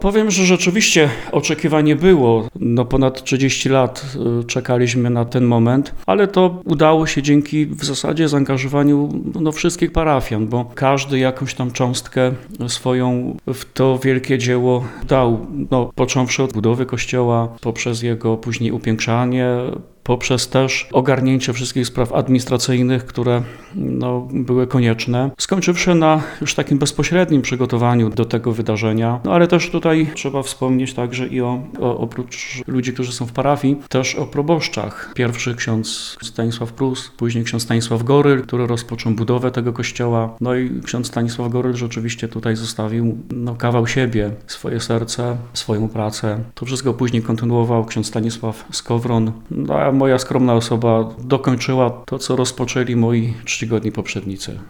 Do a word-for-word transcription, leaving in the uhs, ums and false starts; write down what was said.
Powiem, że rzeczywiście oczekiwanie było. No ponad trzydzieści lat y, czekaliśmy na ten moment, ale to udało się dzięki w zasadzie zaangażowaniu no, wszystkich parafian, bo każdy jakąś tam cząstkę swoją w to wielkie dzieło dał. No, począwszy od budowy kościoła, poprzez jego później upiększanie, poprzez też ogarnięcie wszystkich spraw administracyjnych, które no, były konieczne, skończywszy na już takim bezpośrednim przygotowaniu do tego wydarzenia. No ale też tutaj trzeba wspomnieć także i o, o oprócz ludzi, którzy są w parafii, też o proboszczach. Pierwszy ksiądz Stanisław Prus, później ksiądz Stanisław Goryl, który rozpoczął budowę tego kościoła. No i ksiądz Stanisław Goryl rzeczywiście tutaj zostawił no, kawał siebie, swoje serce, swoją pracę. To wszystko później kontynuował ksiądz Stanisław Skowron. No, a moja skromna osoba dokończyła to, co rozpoczęli moi czcigodni poprzednicy.